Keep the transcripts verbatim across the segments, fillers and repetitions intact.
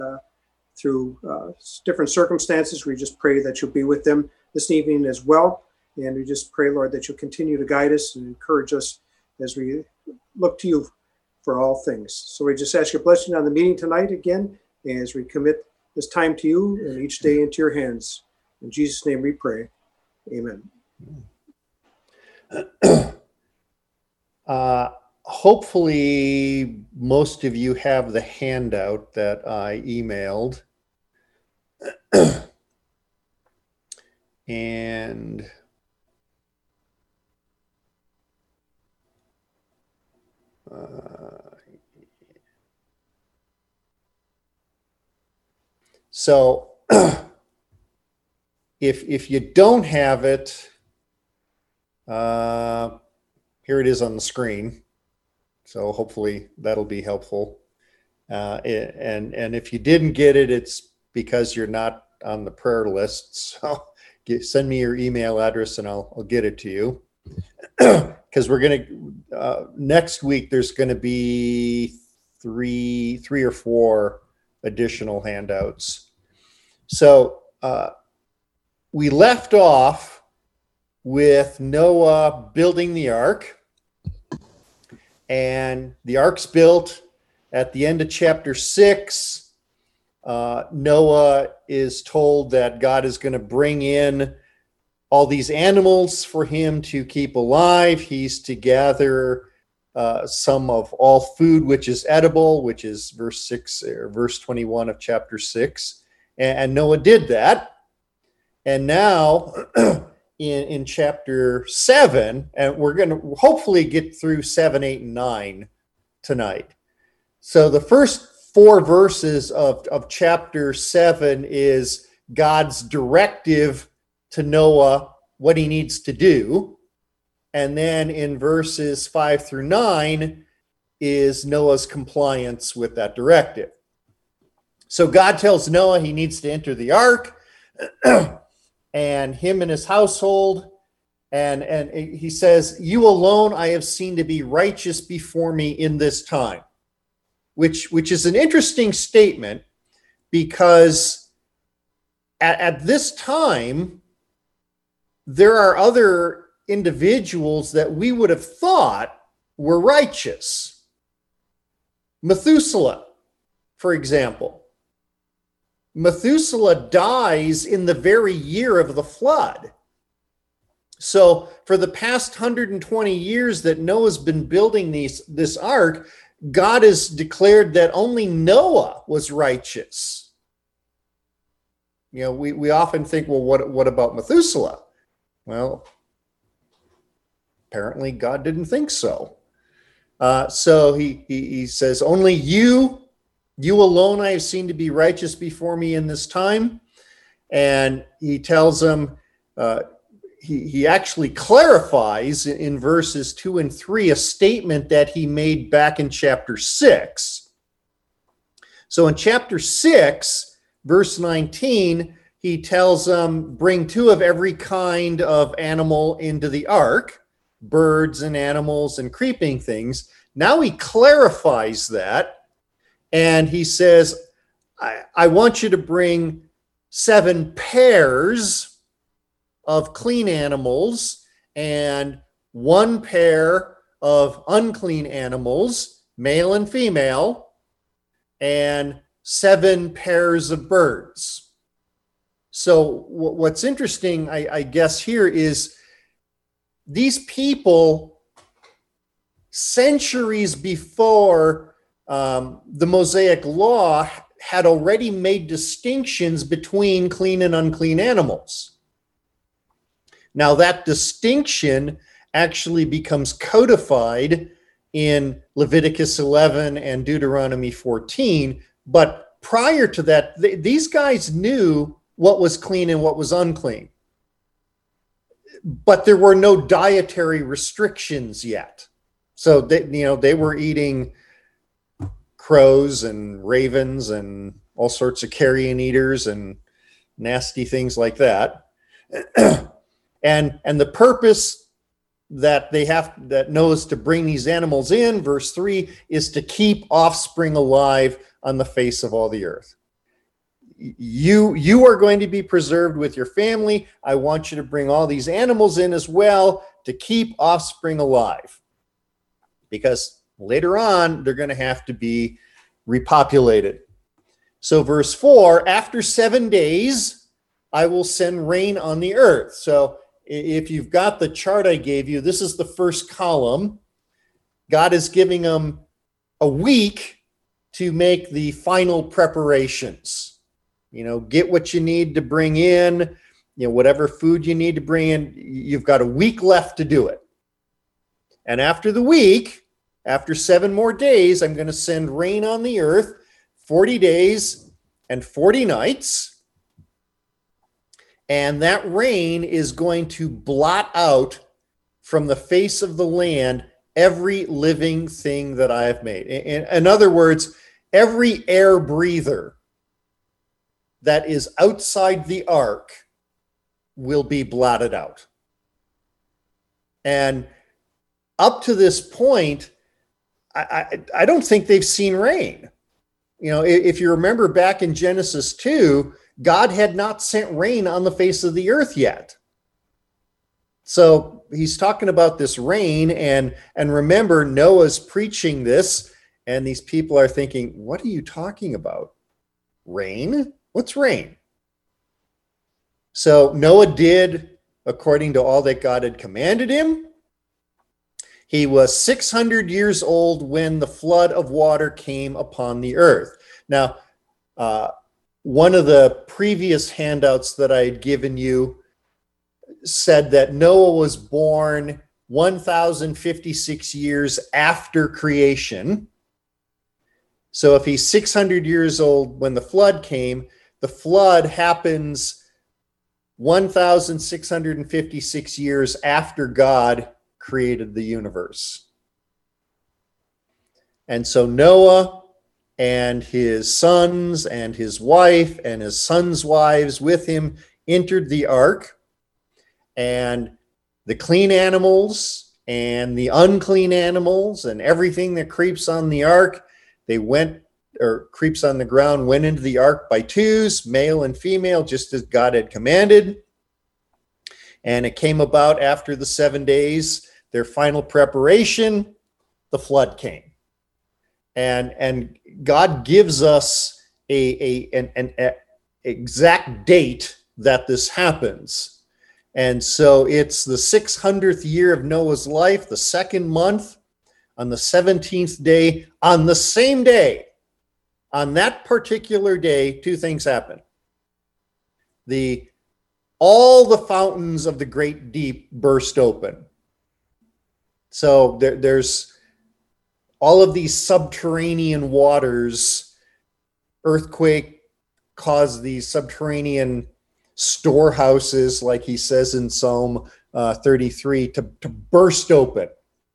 through uh, different circumstances. We just pray that you'll be with them this evening as well. And we just pray, Lord, that you'll continue to guide us and encourage us as we look to you for all things. So we just ask your blessing on the meeting tonight again, as we commit this time to you and each day into your hands. In Jesus' name we pray. Amen. Uh, hopefully most of you have the handout that I emailed. And uh, so if if you don't have it, uh, here it is on the screen. So hopefully that'll be helpful. Uh, and and if you didn't get it, it's because you're not on the prayer list. So get, send me your email address and I'll I'll get it to you. Because we're gonna uh, next week there's going to be three three or four additional handouts. So uh, we left off with Noah building the ark, and the ark's built. At the end of chapter six, uh, Noah is told that God is going to bring in all these animals for him to keep alive. He's to gather uh, some of all food which is edible, which is verse six or verse twenty-one of chapter six. And, and Noah did that. And now in, in chapter seven, and we're going to hopefully get through seven, eight, and nine tonight. So the first four verses of, of chapter seven is God's directive to Noah what he needs to do. And then in verses five through nine is Noah's compliance with that directive. So God tells Noah he needs to enter the ark, and him and his household. And, and he says, "You alone I have seen to be righteous before me in this time," which, which is an interesting statement, because at, at this time, there are other individuals that we would have thought were righteous. Methuselah, for example. Methuselah dies in the very year of the flood. So for the past one hundred twenty years that Noah's been building these, this ark, God has declared that only Noah was righteous. You know, we, we often think, well, what, what about Methuselah? Well, apparently God didn't think so. Uh, so he, he, he says, only you, you alone I have seen to be righteous before me in this time. And he tells them, uh, he, he actually clarifies in verses two and three a statement that he made back in chapter six. So in chapter six, verse nineteen, he tells them, bring two of every kind of animal into the ark, birds and animals and creeping things. Now he clarifies that, and he says, I, I want you to bring seven pairs of clean animals and one pair of unclean animals, male and female, and seven pairs of birds. So what's interesting, I, I guess, here is these people, centuries before um, the Mosaic law, had already made distinctions between clean and unclean animals. Now that distinction actually becomes codified in Leviticus eleven and Deuteronomy fourteen, but prior to that, th- these guys knew what was clean and what was unclean. But there were no dietary restrictions yet. So they, you know, they were eating crows and ravens and all sorts of carrion eaters and nasty things like that. and and the purpose that they have that knows to bring these animals in, verse three, is to keep offspring alive on the face of all the earth. you you are going to be preserved with your family. I want you to bring all these animals in as well to keep offspring alive, because later on they're going to have to be repopulated. So verse four, after seven days, I will send rain on the earth. So if you've got the chart I gave you, this is the first column. God is giving them a week to make the final preparations. You know, get what you need to bring in, you know, whatever food you need to bring in. You've got a week left to do it. And after the week, after seven more days, I'm going to send rain on the earth, forty days and forty nights. And that rain is going to blot out from the face of the land every living thing that I have made. In, in other words, every air breather that is outside the ark will be blotted out. And up to this point, I, I, I don't think they've seen rain. You know, if you remember back in Genesis two, God had not sent rain on the face of the earth yet. So he's talking about this rain, and, and remember, Noah's preaching this, and these people are thinking, what are you talking about? Rain? What's rain? So Noah did according to all that God had commanded him. He was six hundred years old when the flood of water came upon the earth. Now, uh, one of the previous handouts that I had given you said that Noah was born one thousand fifty-six years after creation. So if he's six hundred years old when the flood came, the flood happens one thousand six hundred fifty-six years after God created the universe. And so Noah and his sons and his wife and his sons' wives with him entered the ark, and the clean animals and the unclean animals and everything that creeps on the ark, they went, or creeps on the ground, went into the ark by twos, male and female, just as God had commanded. And it came about after the seven days, their final preparation, the flood came. And, and God gives us a, a, an, an a exact date that this happens. And so it's the six hundredth year of Noah's life, the second month, on the seventeenth day, on the same day. On that particular day, two things happen. The all the fountains of the great deep burst open. So there, there's all of these subterranean waters. Earthquake caused these subterranean storehouses, like he says in Psalm uh, thirty-three, to, to burst open.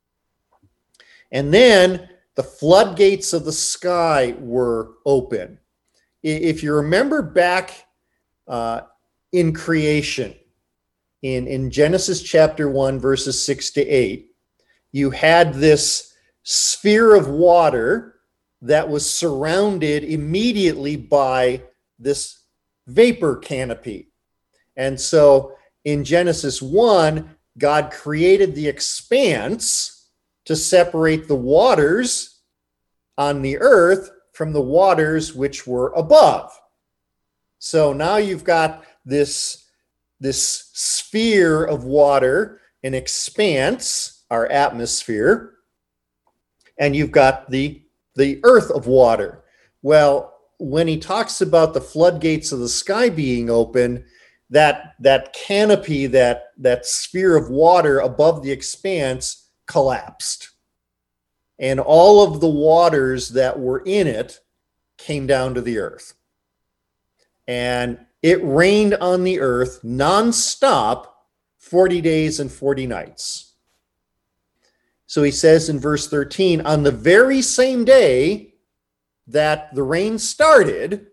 And then the floodgates of the sky were open. If you remember back uh, in creation, in, in Genesis chapter one, verses six to eight, you had this sphere of water that was surrounded immediately by this vapor canopy. And so in Genesis one, God created the expanse to separate the waters on the earth from the waters which were above. So now you've got this, this sphere of water, an expanse, our atmosphere, and you've got the, the earth of water. Well, when he talks about the floodgates of the sky being open, that, that canopy, that, that sphere of water above the expanse collapsed. And all of the waters that were in it came down to the earth. And it rained on the earth nonstop forty days and forty nights. So he says in verse thirteen, on the very same day that the rain started,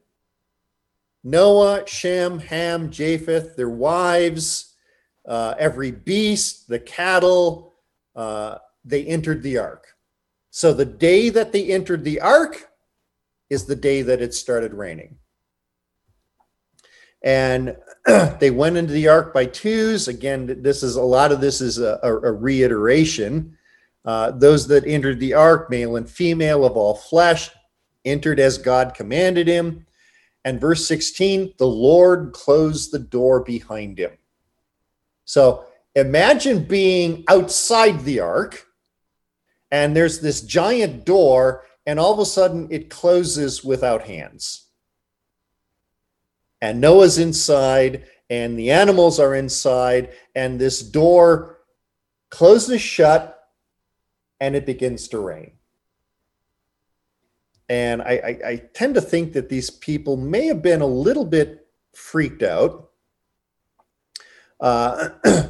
Noah, Shem, Ham, Japheth, their wives, uh, every beast, the cattle, uh, they entered the ark. So the day that they entered the ark is the day that it started raining. And they went into the ark by twos. Again, this is a lot of this is a, a, a reiteration. Uh, those that entered the ark, male and female of all flesh, entered as God commanded him. And verse sixteen, the Lord closed the door behind him. So imagine being outside the ark, and there's this giant door, and all of a sudden it closes without hands. And Noah's inside, and the animals are inside, and this door closes shut, and it begins to rain. And I, I, I tend to think that these people may have been a little bit freaked out. Uh,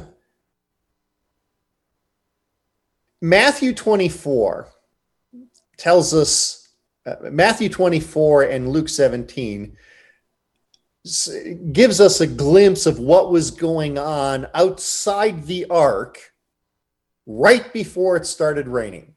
Matthew twenty-four tells us, uh, Matthew twenty-four and Luke seventeen gives us a glimpse of what was going on outside the ark right before it started raining.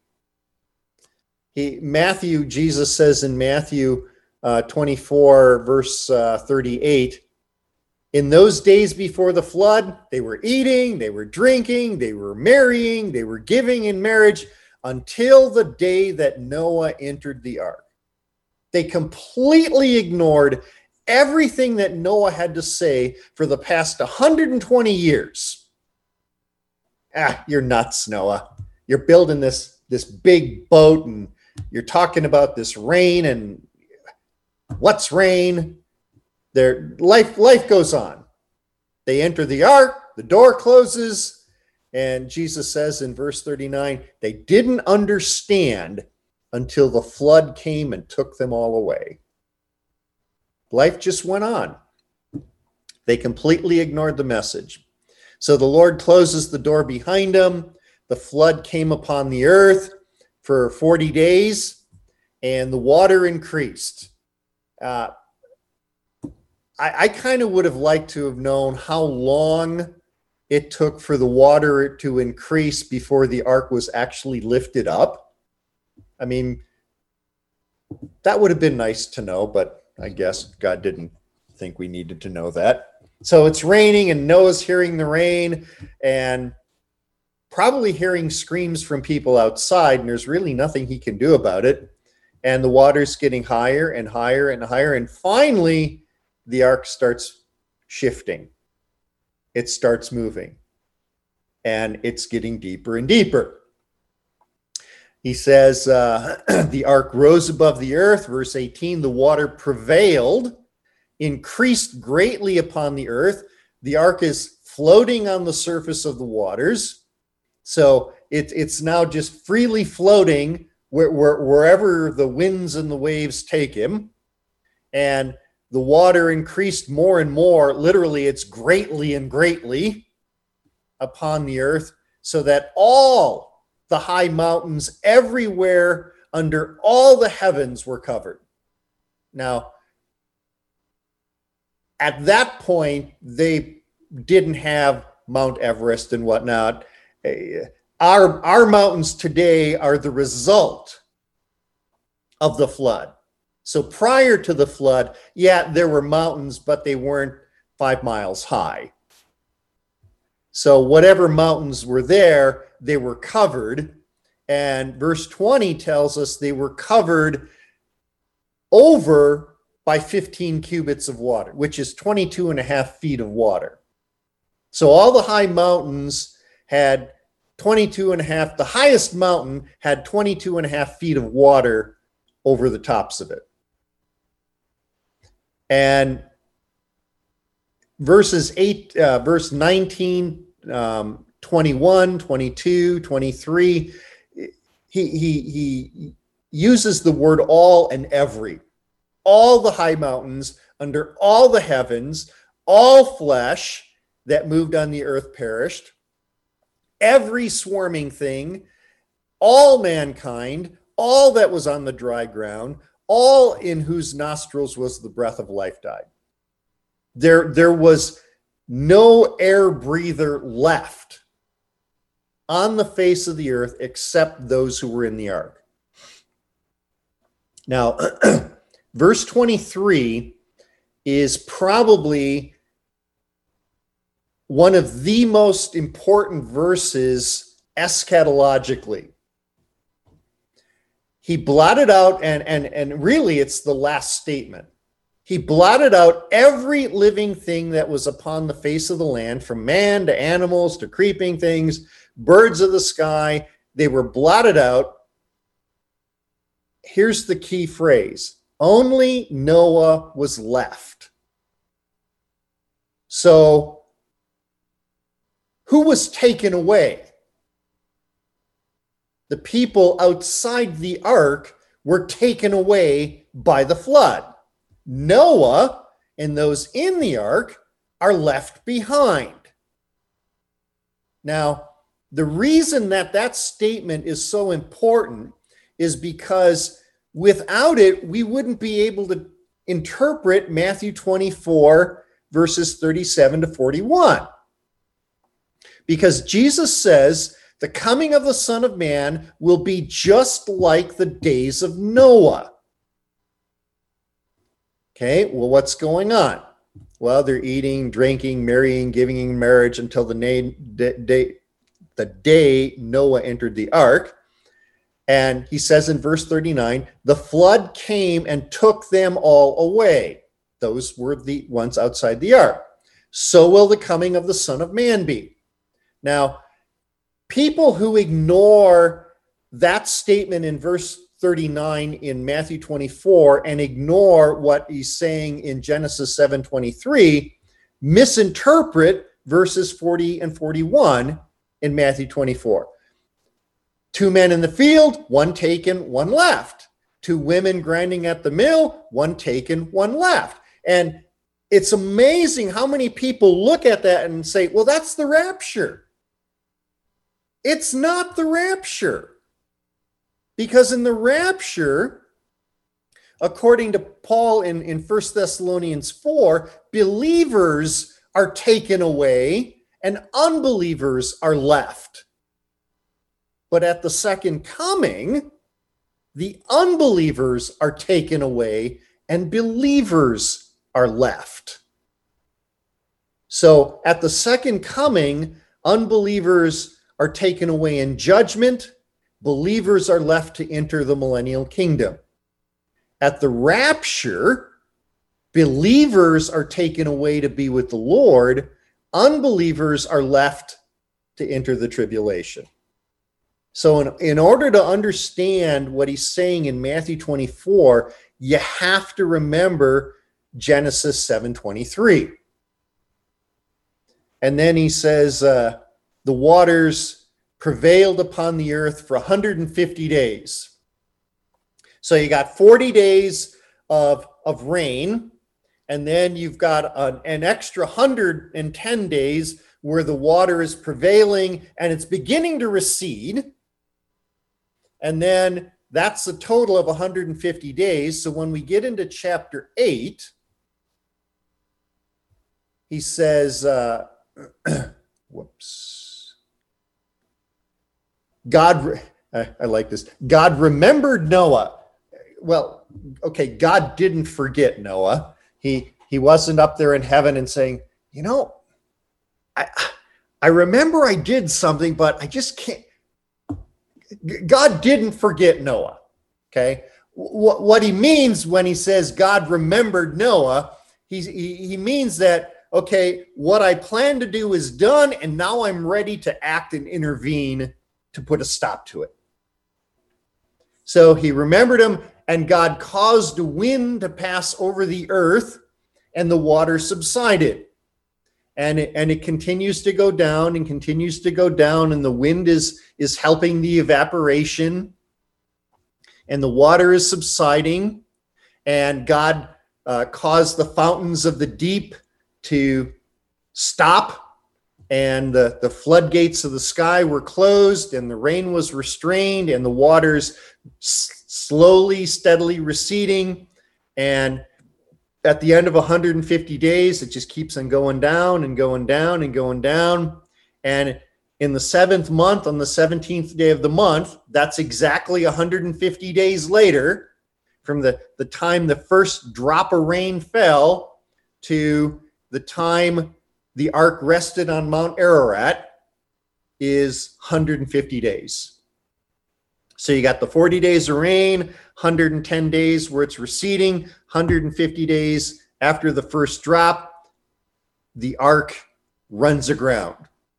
He, Matthew, Jesus says in Matthew uh, twenty-four, verse uh, thirty-eight, in those days before the flood, they were eating, they were drinking, they were marrying, they were giving in marriage until the day that Noah entered the ark. They completely ignored everything that Noah had to say for the past one hundred twenty years. Ah, you're nuts, Noah. You're building this, this big boat, and you're talking about this rain, and what's rain? Their life, life goes on. They enter the ark, the door closes, and Jesus says in verse thirty-nine, they didn't understand until the flood came and took them all away. Life just went on. They completely ignored the message. So the Lord closes the door behind them. The flood came upon the earth for forty days, and the water increased. Uh, I, I kind of would have liked to have known how long it took for the water to increase before the ark was actually lifted up. I mean, that would have been nice to know, but I guess God didn't think we needed to know that. So it's raining, and Noah's hearing the rain and probably hearing screams from people outside, and there's really nothing he can do about it. And the water's getting higher and higher and higher, and finally the ark starts shifting. It starts moving, and it's getting deeper and deeper. He says, uh, the ark rose above the earth. Verse eighteen, the water prevailed, increased greatly upon the earth. The ark is floating on the surface of the waters. So it, it's now just freely floating where, where, wherever the winds and the waves take him. And the water increased more and more. Literally, it's greatly and greatly upon the earth, so that all the high mountains everywhere under all the heavens were covered. Now, at that point, they didn't have Mount Everest and whatnot. Our, our mountains today are the result of the flood. So prior to the flood, yeah, there were mountains, but they weren't five miles high. So whatever mountains were there, they were covered. And verse twenty tells us they were covered over by fifteen cubits of water, which is twenty-two and a half feet of water. So all the high mountains had twenty-two and a half, the highest mountain had twenty-two and a half feet of water over the tops of it. And verses eight, uh, verse nineteen, um, twenty-one, twenty-two, twenty-three, he, he, he uses the word all and every. All the high mountains, under all the heavens, all flesh that moved on the earth perished. Every swarming thing, all mankind, all that was on the dry ground, all in whose nostrils was the breath of life died. There, there was no air breather left on the face of the earth except those who were in the ark. Now, verse twenty-three is probably one of the most important verses eschatologically. He blotted out, and, and, and really it's the last statement. He blotted out every living thing that was upon the face of the land, from man to animals to creeping things, birds of the sky. They were blotted out. Here's the key phrase: only Noah was left. So, who was taken away? The people outside the ark were taken away by the flood. Noah and those in the ark are left behind. Now, the reason that that statement is so important is because without it, we wouldn't be able to interpret Matthew twenty-four, verses thirty-seven to forty-one. Because Jesus says, the coming of the Son of Man will be just like the days of Noah. Okay, well, what's going on? Well, they're eating, drinking, marrying, giving in marriage until the day, day, the day Noah entered the ark. And he says in verse thirty-nine, the flood came and took them all away. Those were the ones outside the ark. So will the coming of the Son of Man be. Now, people who ignore that statement in verse thirty-nine in Matthew twenty-four and ignore what he's saying in Genesis seven twenty-three misinterpret verses forty and forty-one in Matthew twenty-four. Two men in the field, one taken, one left. Two women grinding at the mill, one taken, one left. And it's amazing how many people look at that and say, well, that's the rapture. It's not the rapture. Because in the rapture, according to Paul in, in First Thessalonians four, believers are taken away and unbelievers are left. But at the second coming, the unbelievers are taken away and believers are left. So at the second coming, unbelievers are taken away in judgment. Believers are left to enter the millennial kingdom. At the rapture, believers are taken away to be with the Lord. Unbelievers are left to enter the tribulation. So in, in order to understand what he's saying in Matthew twenty-four, you have to remember Genesis seven twenty-three. And then he says, uh, the waters prevailed upon the earth for one hundred fifty days. So you got forty days of, of rain, and then you've got an, an extra one hundred ten days where the water is prevailing and it's beginning to recede. And then that's a total of one hundred fifty days. So when we get into chapter eight, he says, uh, whoops. God, I, I like this. God remembered Noah. Well, okay, God didn't forget Noah. He he wasn't up there in heaven and saying, you know, I I remember I did something, but I just can't. God didn't forget Noah. Okay, what what he means when he says God remembered Noah, he he, he means that, okay, what I planned to do is done, and now I'm ready to act and intervene to put a stop to it. So he remembered him, and God caused a wind to pass over the earth, and the water subsided. And it, and it continues to go down and continues to go down, and the wind is, is helping the evaporation, and the water is subsiding, and God uh, caused the fountains of the deep to stop, and the, the floodgates of the sky were closed, and the rain was restrained, and the waters s- slowly, steadily receding. And at the end of one hundred fifty days, it just keeps on going down and going down and going down. And in the seventh month, on the seventeenth day of the month, that's exactly one hundred fifty days later from the, the time the first drop of rain fell, to the time the ark rested on Mount Ararat is one hundred fifty days. So you got the forty days of rain, one hundred ten days where it's receding, one hundred fifty days after the first drop, the ark runs aground.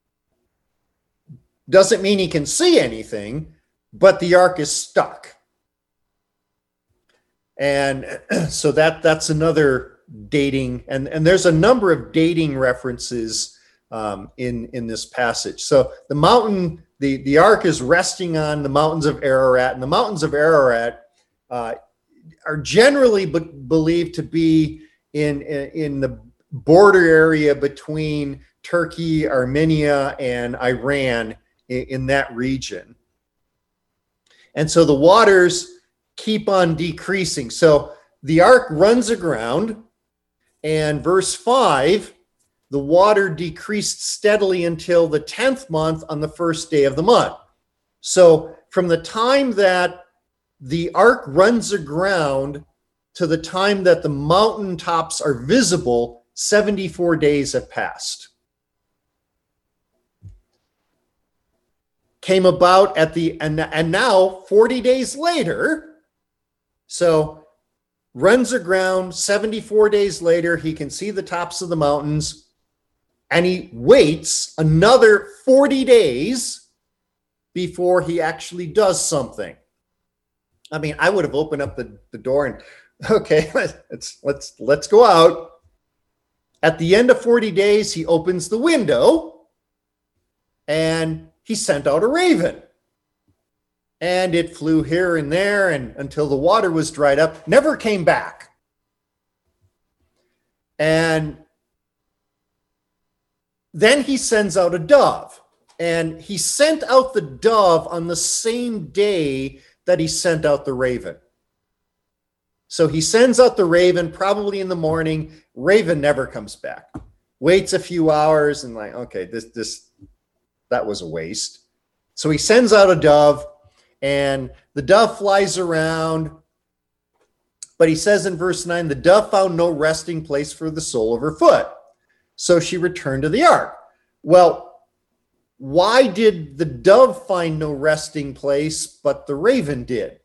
Doesn't mean he can see anything, but the ark is stuck. And so that that's another dating, and, and there's a number of dating references um, in, in this passage. So the mountain, the, the ark is resting on the mountains of Ararat, and the mountains of Ararat uh, are generally be- believed to be in, in, in the border area between Turkey, Armenia, and Iran, in, in that region. And so the waters keep on decreasing. So the ark runs aground, and verse five, the water decreased steadily until the tenth month on the first day of the month. So from the time that the ark runs aground to the time that the mountaintops are visible, seventy-four days have passed. Came about at the, and, and now forty days later, so runs aground, seventy-four days later, he can see the tops of the mountains, and he waits another forty days before he actually does something. I mean, I would have opened up the, the door and, okay, let's, let's, let's go out. At the end of forty days, he opens the window and he sent out a raven. And it flew here and there and until the water was dried up, never came back. And then he sends out a dove. And he sent out the dove on the same day that he sent out the raven. So he sends out the raven probably in the morning. Raven never comes back. Waits a few hours and like, okay, this, this, that was a waste. So he sends out a dove. And the dove flies around, but he says in verse nine, the dove found no resting place for the sole of her foot. So she returned to the ark. Well, why did the dove find no resting place, but the raven did?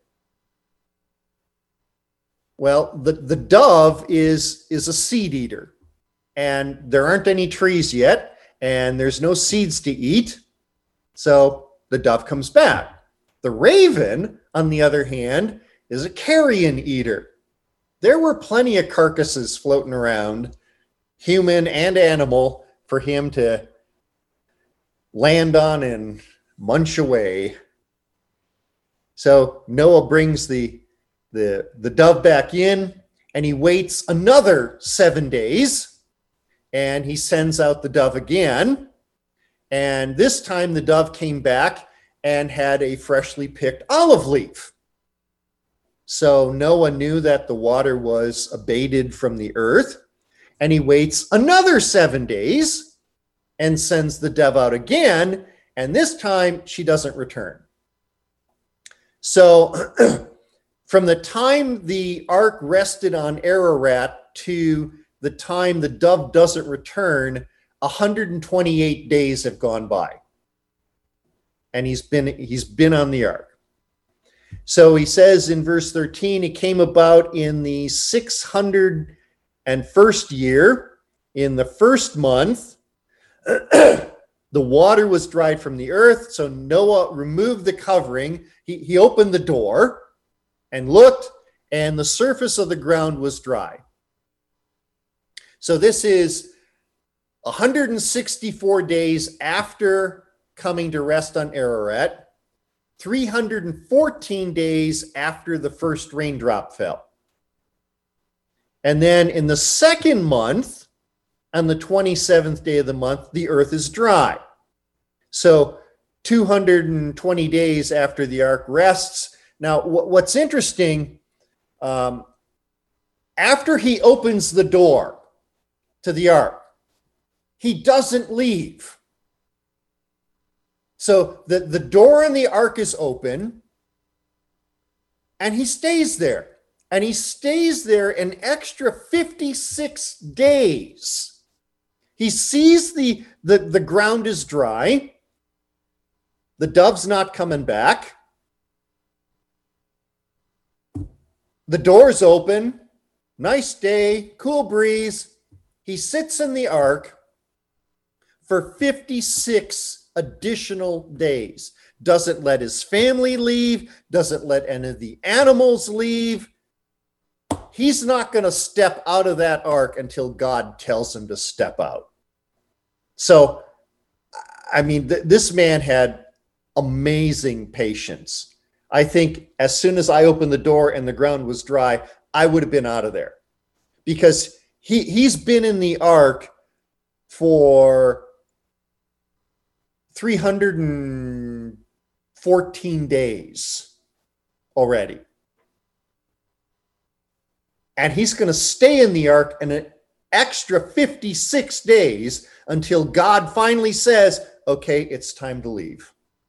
Well, the, the dove is, is a seed eater, and there aren't any trees yet, and there's no seeds to eat. So the dove comes back. The raven, on the other hand, is a carrion eater. There were plenty of carcasses floating around, human and animal, for him to land on and munch away. So Noah brings the, the, the dove back in, and he waits another seven days, and he sends out the dove again. And this time the dove came back and had a freshly picked olive leaf. So Noah knew that the water was abated from the earth, and he waits another seven days and sends the dove out again, and this time she doesn't return. So from the time the ark rested on Ararat to the time the dove doesn't return, one hundred twenty-eight days have gone by. And he's been he's been on the ark. So he says in verse thirteen, it came about in the six hundred first year, in the first month, the water was dried from the earth. So Noah removed the covering. He, he opened the door and looked, and the surface of the ground was dry. So this is one hundred sixty-four days after coming to rest on Ararat, three hundred fourteen days after the first raindrop fell. And then in the second month, on the twenty-seventh day of the month, the earth is dry. So two hundred twenty days after the ark rests. Now, what's interesting, um, after he opens the door to the ark, he doesn't leave. So the, the door in the ark is open, and he stays there. and he stays there an extra fifty-six days. He sees the, the, the ground is dry. The dove's not coming back. The door's open. Nice day, cool breeze. He sits in the ark for fifty-six additional days. Doesn't let his family leave. Doesn't let any of the animals leave. He's not going to step out of that ark until God tells him to step out. So, I mean, th- this man had amazing patience. I think as soon as I opened the door and the ground was dry, I would have been out of there, because he, he's been in the ark for three hundred fourteen days already. And he's going to stay in the ark an extra fifty-six days until God finally says, okay, it's time to leave.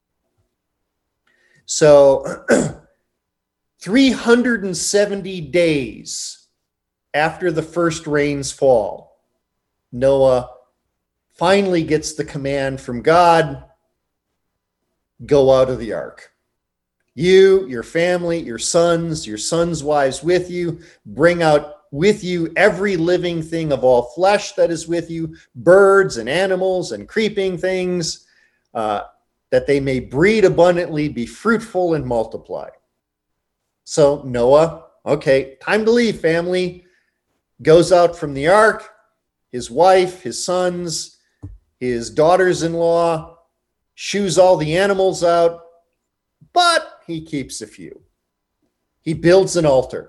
So three hundred seventy days after the first rains fall, Noah finally gets the command from God, go out of the ark. You, your family, your sons, your sons' wives with you, bring out with you every living thing of all flesh that is with you, birds and animals and creeping things, uh, that they may breed abundantly, be fruitful, and multiply. So Noah, okay, time to leave, family. Goes out from the ark, his wife, his sons, his daughters-in-law, shoos all the animals out, but he keeps a few. He builds an altar.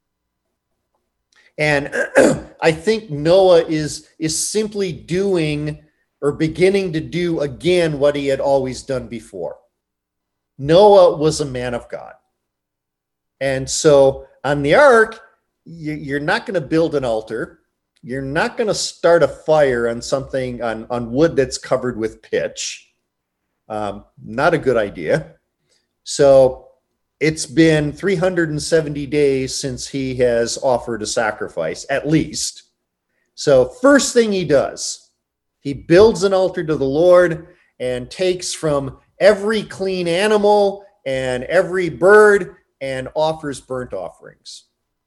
And I think Noah is, is simply doing or beginning to do again what he had always done before. Noah was a man of God. And so on the ark, you're not going to build an altar. You're not going to start a fire on something, on, on wood that's covered with pitch. Um, not a good idea. So it's been three hundred seventy days since he has offered a sacrifice, at least. So first thing he does, he builds an altar to the Lord and takes from every clean animal and every bird and offers burnt offerings.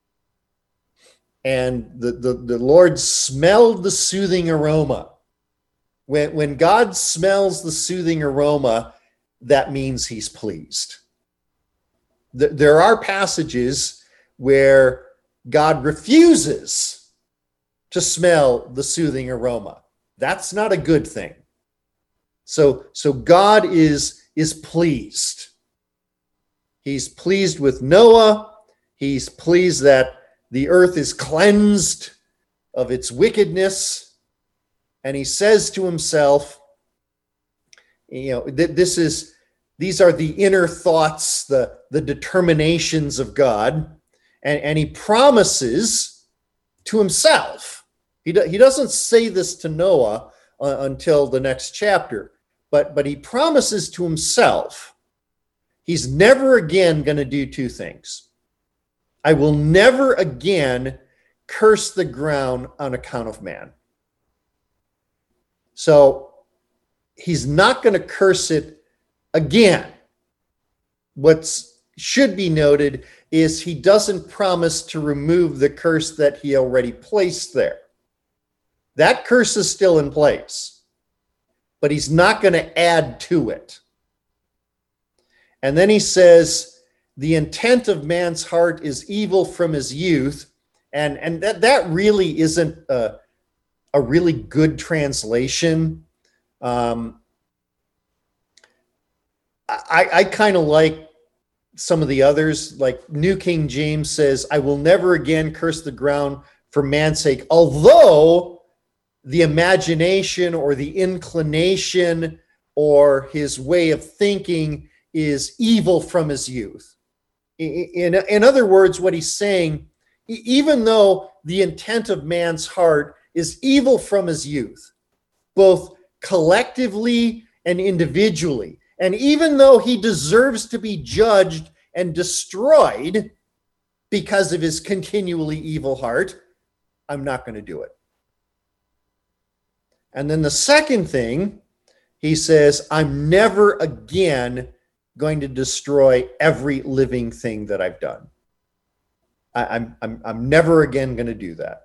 And the, the, the Lord smelled the soothing aroma. When, when God smells the soothing aroma, that means he's pleased. The, there are passages where God refuses to smell the soothing aroma. That's not a good thing. So, so God is, is pleased. He's pleased with Noah. He's pleased that the earth is cleansed of its wickedness. And he says to himself, you know, th- this is, these are the inner thoughts, the, the determinations of God. And, and he promises to himself. He, do, he doesn't say this to Noah uh, until the next chapter, but, but he promises to himself, he's never again going to do two things. I will never again curse the ground on account of man. So he's not going to curse it again. What should be noted is he doesn't promise to remove the curse that he already placed there. That curse is still in place, but he's not going to add to it. And then he says, the intent of man's heart is evil from his youth. And, and that, that really isn't a, a really good translation. Um, I, I kind of like some of the others, like New King James says, I will never again curse the ground for man's sake, although the imagination or the inclination or his way of thinking is evil from his youth. In, in other words, what he's saying, even though the intent of man's heart is evil from his youth, both collectively and individually, and even though he deserves to be judged and destroyed, because of his continually evil heart, I'm not going to do it. And then the second thing, he says, I'm never again going to destroy every living thing that I've done. I, I'm, I'm, I'm never again going to do that.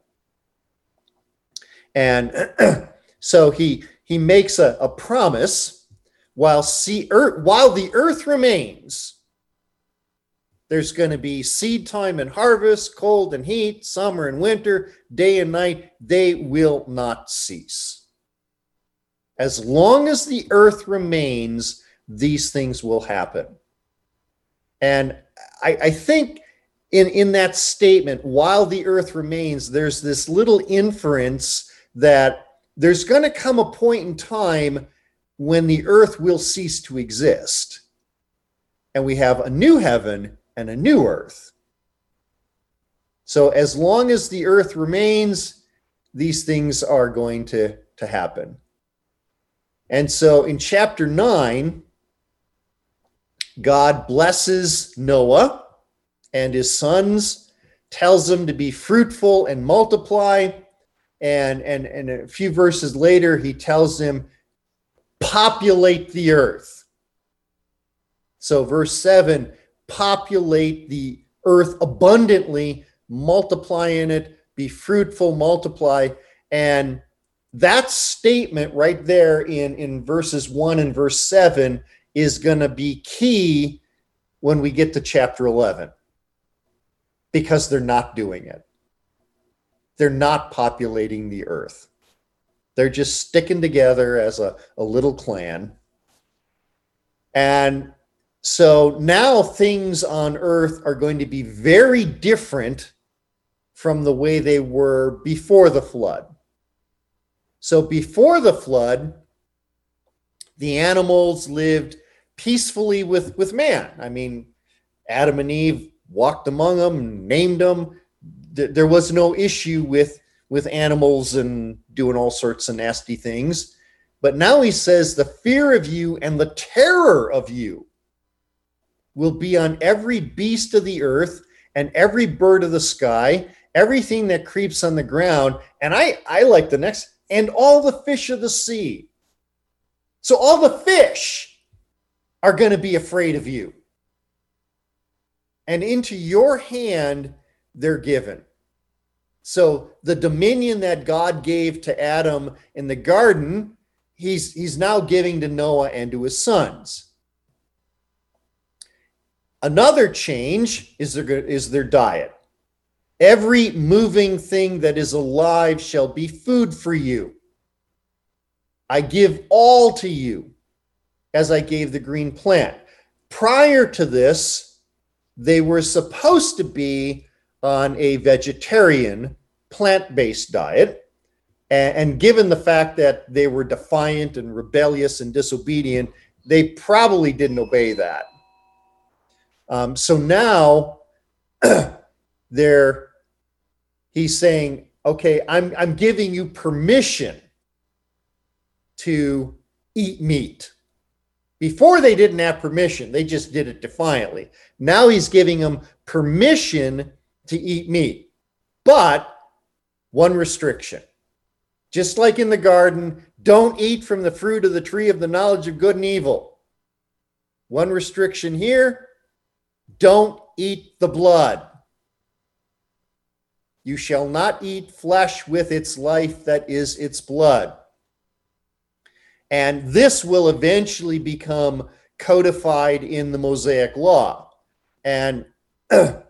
And so he, he makes a, a promise while, see, earth, while the earth remains, there's going to be seed time and harvest, cold and heat, summer and winter, day and night. They will not cease. As long as the earth remains, these things will happen. And I, I think in, in that statement, while the earth remains, there's this little inference that there's going to come a point in time when the earth will cease to exist. And we have a new heaven and a new earth. So as long as the earth remains, these things are going to, to happen. And so in chapter nine, God blesses Noah and his sons, tells them to be fruitful and multiply. And, and, and a few verses later, he tells them, populate the earth. So verse seven, populate the earth abundantly, multiply in it, be fruitful, multiply. And that statement right there in, in verses one and verse seven is going to be key when we get to chapter eleven, because they're not doing it. They're not populating the earth. They're just sticking together as a, a little clan. And so now things on earth are going to be very different from the way they were before the flood. So before the flood, the animals lived peacefully with, with man. I mean, Adam and Eve walked among them, named them. There was no issue with, with animals and doing all sorts of nasty things. But now he says the fear of you and the terror of you will be on every beast of the earth and every bird of the sky, everything that creeps on the ground. And I, I like the next, and all the fish of the sea. So all the fish are going to be afraid of you. And into your hand they're given. So the dominion that God gave to Adam in the garden, he's, he's now giving to Noah and to his sons. Another change is their, is their diet. Every moving thing that is alive shall be food for you. I give all to you as I gave the green plant. Prior to this, they were supposed to be on a vegetarian, plant-based diet. And, and given the fact that they were defiant and rebellious and disobedient, they probably didn't obey that. Um, so now they're, he's saying, okay, I'm, I'm giving you permission to eat meat. Before they didn't have permission, they just did it defiantly. Now he's giving them permission to eat meat, but one restriction. Just like in the garden, don't eat from the fruit of the tree of the knowledge of good and evil. One restriction here, don't eat the blood. You shall not eat flesh with its life, that is its blood. And this will eventually become codified in the Mosaic Law. And it,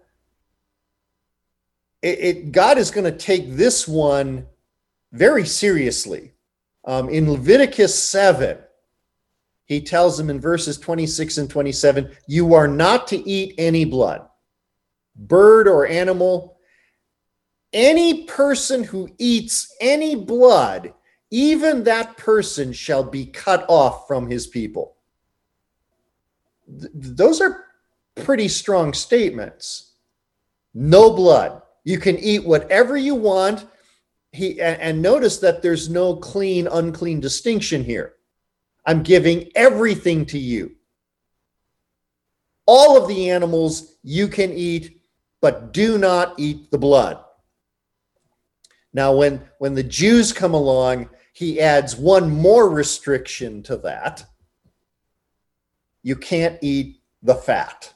it, God is going to take this one very seriously. Um, in Leviticus seven, he tells them in verses twenty-six and twenty-seven, you are not to eat any blood, bird or animal. Any person who eats any blood, even that person shall be cut off from his people. Th- those are pretty strong statements. No blood. You can eat whatever you want. He, and, and notice that there's no clean, unclean distinction here. I'm giving everything to you. All of the animals you can eat, but do not eat the blood. Now, when, when the Jews come along, he adds one more restriction to that. You can't eat the fat.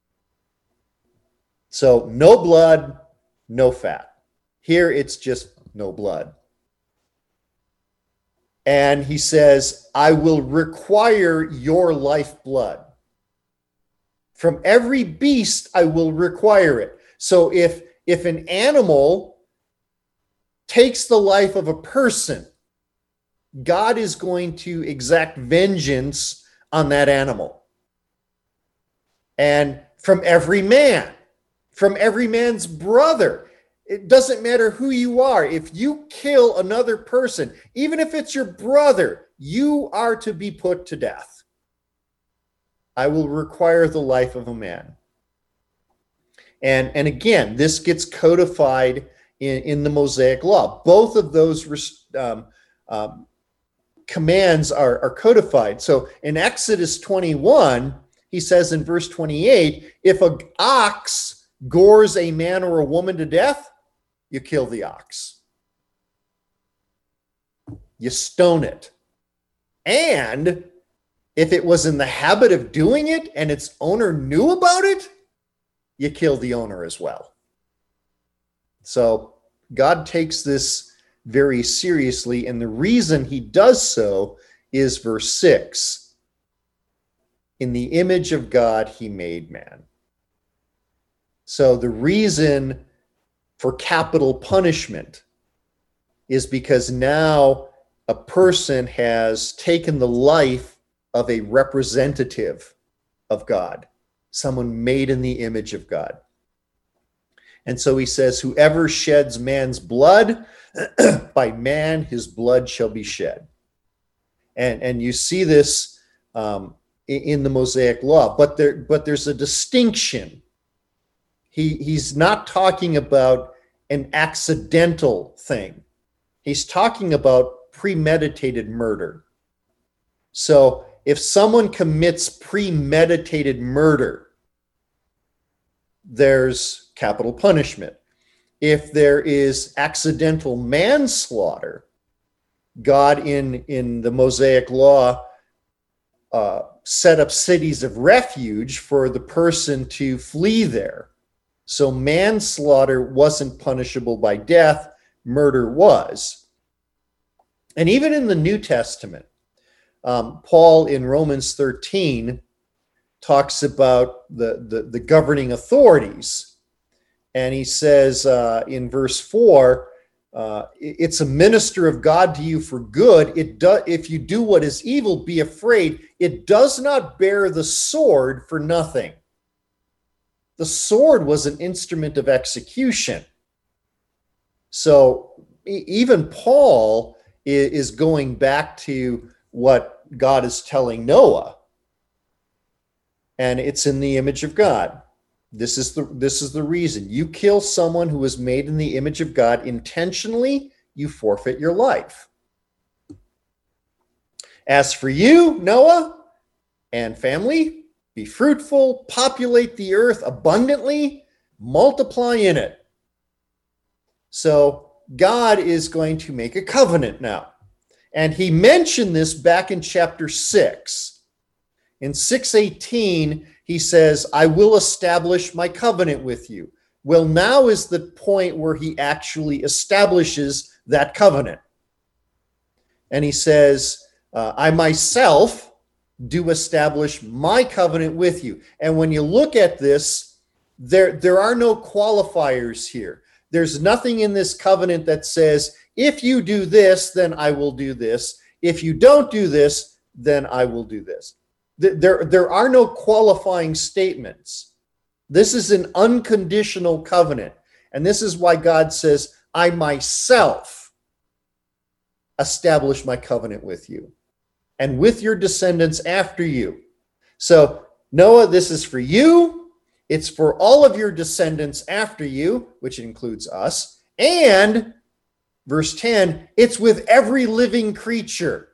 So no blood, no fat. Here it's just no blood. And he says, I will require your lifeblood. From every beast, I will require it. So if, if an animal takes the life of a person, God is going to exact vengeance on that animal. And from every man, from every man's brother, it doesn't matter who you are. If you kill another person, even if it's your brother, you are to be put to death. I will require the life of a man. And, and again, this gets codified in, in the Mosaic Law. Both of those um, um, commands are, are codified. So in Exodus twenty-one, he says in verse twenty-eight, if an ox gores a man or a woman to death, you kill the ox. You stone it. And if it was in the habit of doing it and its owner knew about it, you kill the owner as well. So God takes this very seriously, and the reason he does so is verse six. In the image of God, he made man. So the reason for capital punishment is because now a person has taken the life of a representative of God, someone made in the image of God. And so he says, whoever sheds man's blood, by man his blood shall be shed. And, and you see this um, in the Mosaic Law, but there, but there's a distinction. He, he's not talking about an accidental thing. He's talking about premeditated murder. So if someone commits premeditated murder, there's capital punishment. If there is accidental manslaughter, God in, in the Mosaic Law uh, set up cities of refuge for the person to flee there. So manslaughter wasn't punishable by death, murder was. And even in the New Testament, um, Paul in Romans thirteen talks about the, the, the governing authorities. And he says uh, in verse four, uh, it's a minister of God to you for good. It do, if you do what is evil, be afraid. It does not bear the sword for nothing. The sword was an instrument of execution. So even Paul is going back to what God is telling Noah. And it's in the image of God. This is the, this is the reason. You kill someone who was made in the image of God intentionally, you forfeit your life. As for you, Noah and family, be fruitful, populate the earth abundantly, multiply in it. So God is going to make a covenant now. And he mentioned this back in chapter six. In six eighteen, he says, I will establish my covenant with you. Well, now is the point where he actually establishes that covenant. And he says, uh, I myself do establish my covenant with you. And when you look at this, there, there are no qualifiers here. There's nothing in this covenant that says, if you do this, then I will do this. If you don't do this, then I will do this. There, there are no qualifying statements. This is an unconditional covenant. And this is why God says, I myself establish my covenant with you and with your descendants after you. So Noah, this is for you. It's for all of your descendants after you, which includes us. And verse ten, it's with every living creature.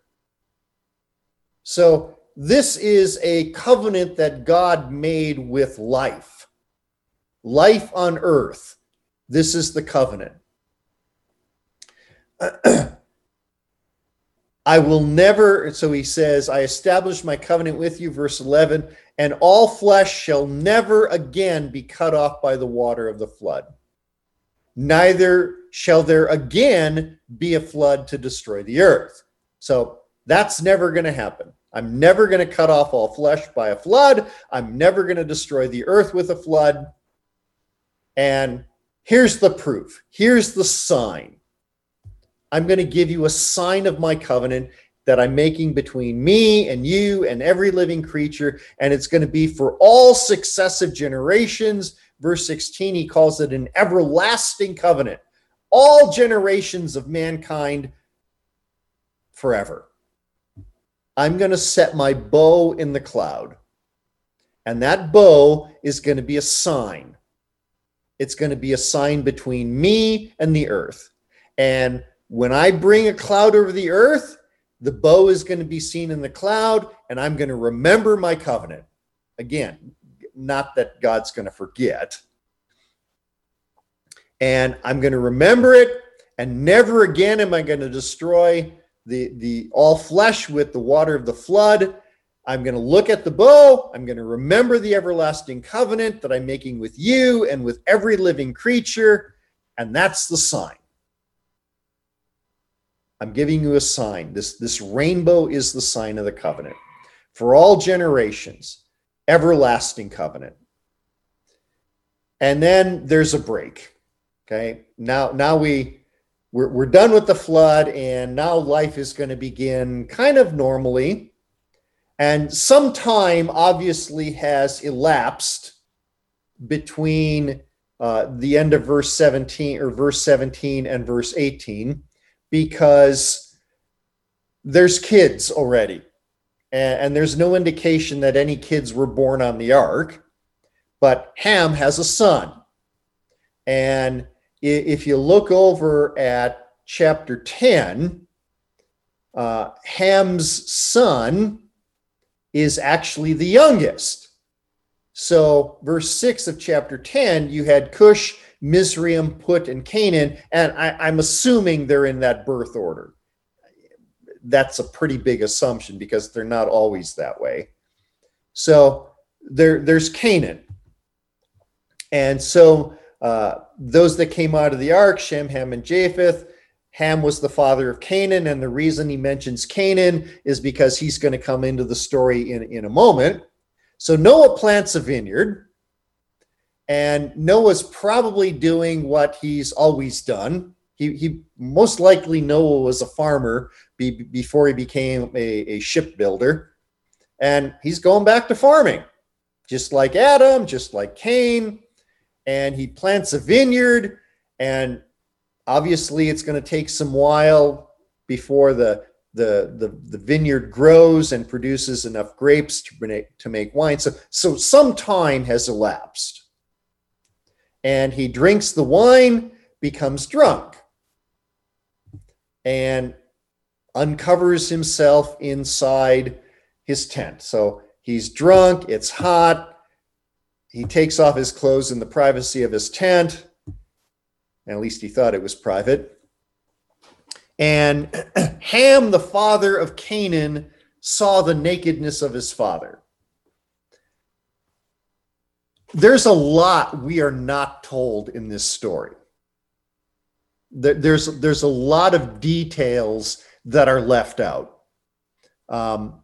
So this is a covenant that God made with life. life on earth. This is the covenant. I will never, so he says, I establish my covenant with you, verse eleven, and all flesh shall never again be cut off by the water of the flood. Neither shall there again be a flood to destroy the earth. So that's never going to happen. I'm never going to cut off all flesh by a flood. I'm never going to destroy the earth with a flood. And here's the proof. Here's the sign. I'm going to give you a sign of my covenant that I'm making between me and you and every living creature, and it's going to be for all successive generations. Verse sixteen, he calls it an everlasting covenant. All generations of mankind forever. I'm going to set my bow in the cloud, and that bow is going to be a sign. It's going to be a sign between me and the earth. And when I bring a cloud over the earth, the bow is going to be seen in the cloud, and I'm going to remember my covenant. Again, not that God's going to forget. And I'm going to remember it, and never again am I going to destroy the, the all flesh with the water of the flood. I'm going to look at the bow. I'm going to remember the everlasting covenant that I'm making with you and with every living creature. And that's the sign. I'm giving you a sign. This, this rainbow is the sign of the covenant. For all generations, everlasting covenant. And then there's a break. Okay. Now, now we, we're, we're done with the flood, and now life is going to begin kind of normally. And some time obviously has elapsed between uh, the end of verse seventeen or verse seventeen and verse eighteen, because there's kids already. And, and there's no indication that any kids were born on the ark, but Ham has a son. And if you look over at chapter ten, uh, Ham's son is actually the youngest. So verse six of chapter ten, you had Cush, Mizraim, Put, and Canaan, and I, I'm assuming they're in that birth order. That's a pretty big assumption because they're not always that way. So there, there's Canaan. And so uh, those that came out of the ark, Shem, Ham, and Japheth. Ham was the father of Canaan, and the reason he mentions Canaan is because he's going to come into the story in, in a moment. So Noah plants a vineyard, and Noah's probably doing what he's always done. He, he most likely Noah was a farmer be, before he became a, a shipbuilder, and he's going back to farming, just like Adam, just like Cain. And he plants a vineyard, and obviously it's going to take some while before the, the, the, the vineyard grows and produces enough grapes to make, to make wine. So, so some time has elapsed. And he drinks the wine, becomes drunk, and uncovers himself inside his tent. So he's drunk, it's hot. He takes off his clothes in the privacy of his tent. At least he thought it was private. And Ham, the father of Canaan, saw the nakedness of his father. There's a lot we are not told in this story. There's, there's a lot of details that are left out. Um,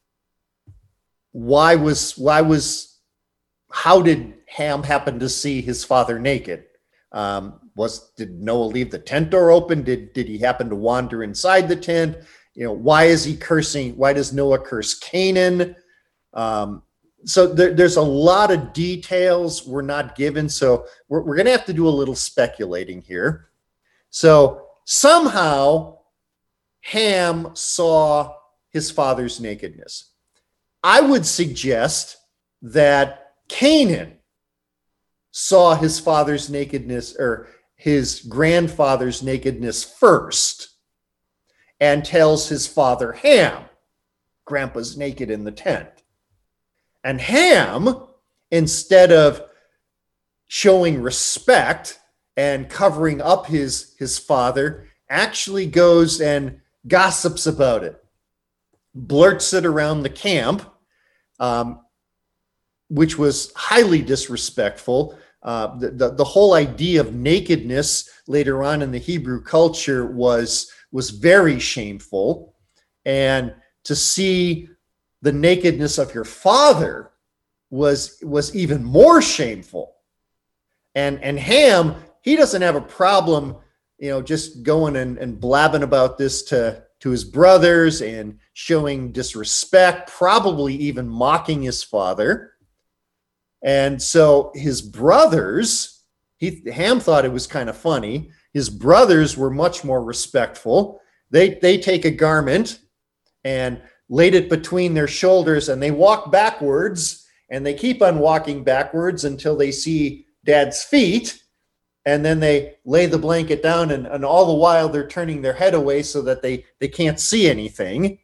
why was, why was, how did Ham happen to see his father naked? Um, was, did Noah leave the tent door open? Did, did he happen to wander inside the tent? You know, why is he cursing? Why does Noah curse Canaan? Um, so there, there's a lot of details we're not given. So we're, we're going to have to do a little speculating here. So somehow Ham saw his father's nakedness. I would suggest that Canaan saw his father's nakedness, or his grandfather's nakedness first, and tells his father Ham, Grandpa's naked in the tent. And Ham, instead of showing respect and covering up his, his father, actually goes and gossips about it, blurts it around the camp, um, which was highly disrespectful. Uh, the, the, the whole idea of nakedness later on in the Hebrew culture was, was very shameful. And to see the nakedness of your father was, was even more shameful. And, and Ham, he doesn't have a problem, you know, just going and, and blabbing about this to, to his brothers and showing disrespect, probably even mocking his father. And so his brothers, he, Ham thought it was kind of funny. His brothers were much more respectful. They, they take a garment and laid it between their shoulders, and they walk backwards, and they keep on walking backwards until they see Dad's feet. And then they lay the blanket down, and, and all the while they're turning their head away so that they, they can't see anything.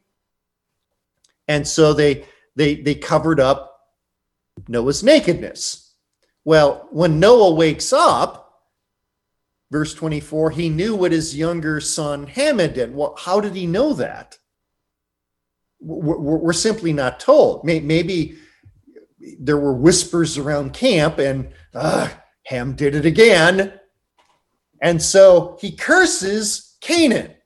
And so they, they, they covered up Noah's nakedness. Well, when Noah wakes up, verse twenty-four, he knew what his younger son Ham had done. Well, how did he know that? We're, we're simply not told. Maybe there were whispers around camp, and uh, Ham did it again. And so he curses Canaan.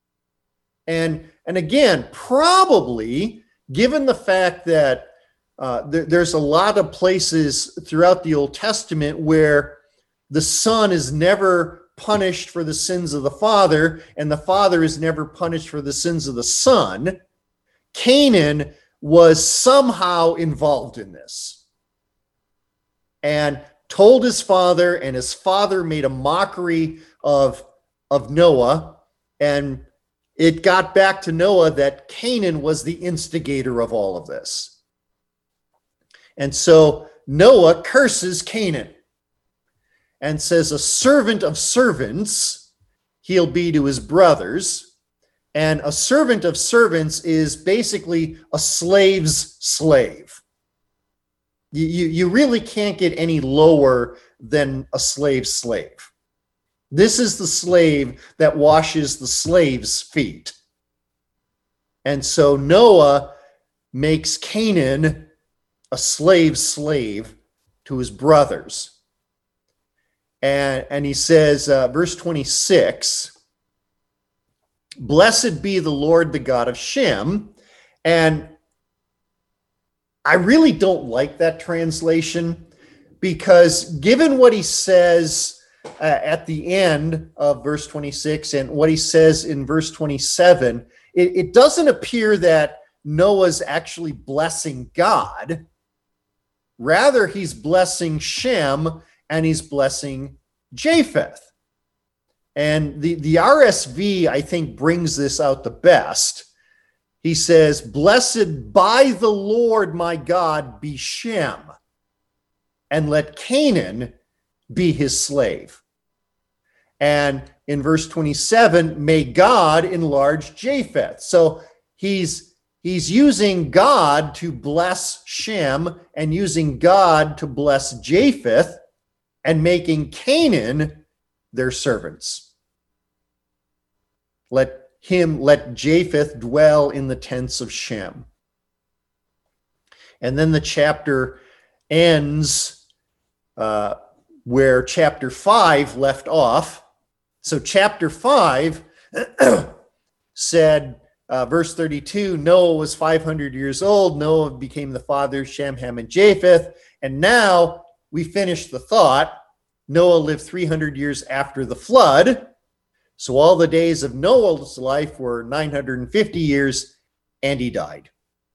And, and again, probably given the fact that uh, there, there's a lot of places throughout the Old Testament where the son is never punished for the sins of the father, and the father is never punished for the sins of the son, Canaan was somehow involved in this and told his father, and his father made a mockery of, of Noah, and it got back to Noah that Canaan was the instigator of all of this. And so Noah curses Canaan and says, a servant of servants he'll be to his brothers. And a servant of servants is basically a slave's slave. You, you, you really can't get any lower than a slave's slave. This is the slave that washes the slave's feet. And so Noah makes Canaan a slave's slave to his brothers. And, and he says, uh, verse twenty-six, blessed be the Lord, the God of Shem. And I really don't like that translation, because given what he says uh, at the end of verse twenty-six and what he says in verse twenty-seven, it, it doesn't appear that Noah's actually blessing God. Rather, he's blessing Shem and he's blessing Japheth. And the, the R S V, I think, brings this out the best. He says, blessed by the Lord my God be Shem, and let Canaan be his slave. And in verse twenty-seven, may God enlarge Japheth. So he's He's using God to bless Shem and using God to bless Japheth and making Canaan their servants. Let him, let Japheth dwell in the tents of Shem. And then the chapter ends uh, where chapter five left off. So chapter five said, Uh, verse thirty-two, Noah was five hundred years old. Noah became the father of Shem, Ham, and Japheth. And now we finish the thought. Noah lived three hundred years after the flood. So all the days of Noah's life were nine hundred fifty years, and he died.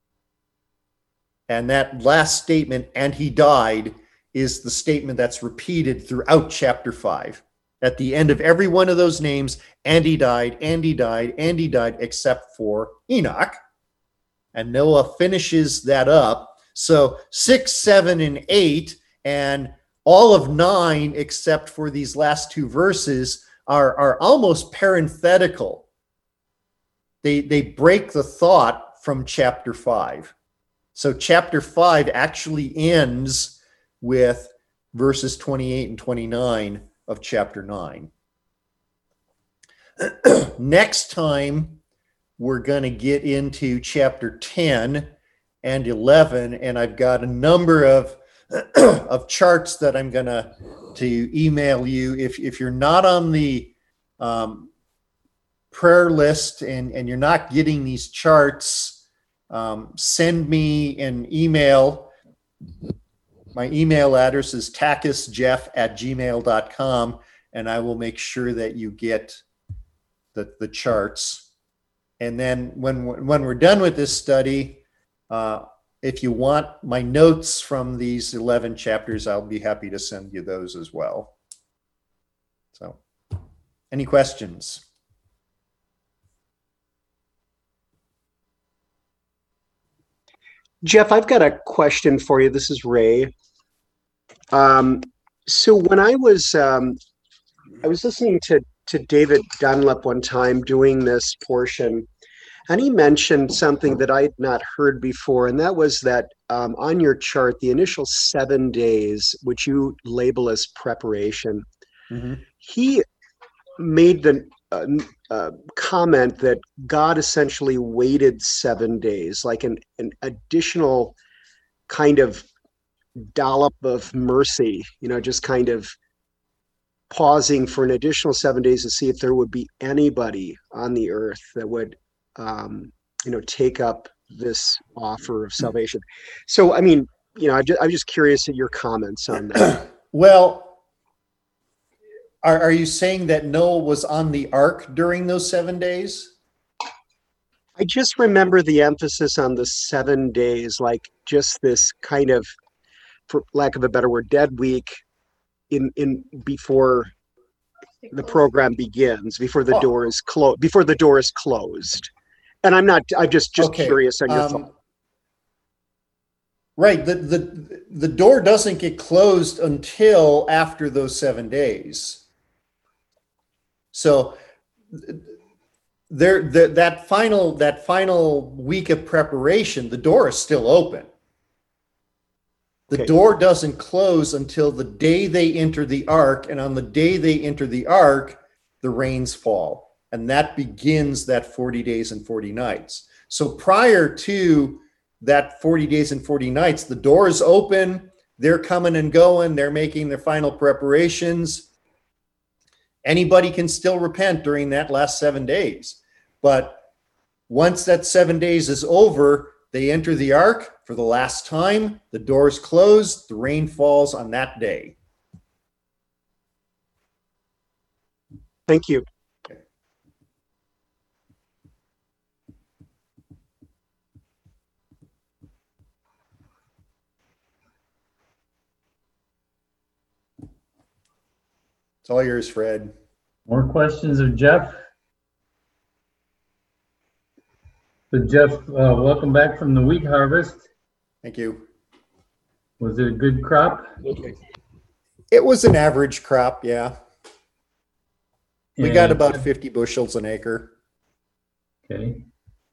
And that last statement, and he died, is the statement that's repeated throughout chapter five. At the end of every one of those names, and he died, and he died, and he died, except for Enoch. And Noah finishes that up. So six, seven, and eight, and all of nine, except for these last two verses, are, are almost parenthetical. They, they break the thought from chapter five. So chapter five actually ends with verses twenty-eight and twenty-nine of chapter nine. Next time, we're going to get into chapter ten and eleven, and I've got a number of of charts that I'm going to to email you. If if you're not on the um, prayer list and and you're not getting these charts, um, send me an email. My email address is takisjeff at gmail dot com, and I will make sure that you get the, the charts. And then when, when we're done with this study, uh, if you want my notes from these eleven chapters, I'll be happy to send you those as well. So, any questions? Jeff, I've got a question for you. This is Ray. Um, so when I was um, I was listening to to David Dunlap one time doing this portion, and he mentioned something that I had not heard before, and that was that um, on your chart, the initial seven days, which you label as preparation, Mm-hmm. he made the uh, uh, comment that God essentially waited seven days, like an, an additional kind of dollop of mercy, you know, just kind of pausing for an additional seven days to see if there would be anybody on the earth that would, um, you know, take up this offer of salvation. So, I mean, you know, I just, I'm just curious at your comments on that. Well, are, are you saying that Noah was on the ark during those seven days? I just remember the emphasis on the seven days, like just this kind of, for lack of a better word, dead week in, in before the program begins, before the Oh. door is closed, before the door is closed. And I'm not, I'm just, just Okay, curious on your um, thought. Right. The, the, the door doesn't get closed until after those seven days. So there, the, that final, that final week of preparation, the door is still open. The Okay. door doesn't close until the day they enter the ark, and on the day they enter the ark, the rains fall, and that begins that forty days and forty nights. So prior to that forty days and forty nights, the door is open, they're coming and going, they're making their final preparations. Anybody can still repent during that last seven days. But once that seven days is over, they enter the ark for the last time, the doors close, the rain falls on that day. Thank you. It's all yours, Fred. More questions of Jeff? So Jeff, uh, welcome back from the wheat harvest. Thank you. Was it a good crop? It was an average crop, yeah. We got And- about fifty bushels an acre. Okay.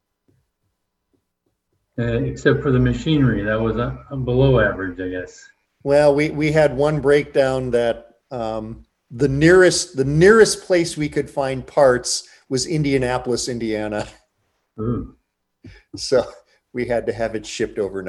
Uh, except for the machinery, that was uh, below average, I guess. Well, we, we had one breakdown that um, the nearest the nearest place we could find parts was Indianapolis, Indiana. Ooh. So we had to have it shipped overnight.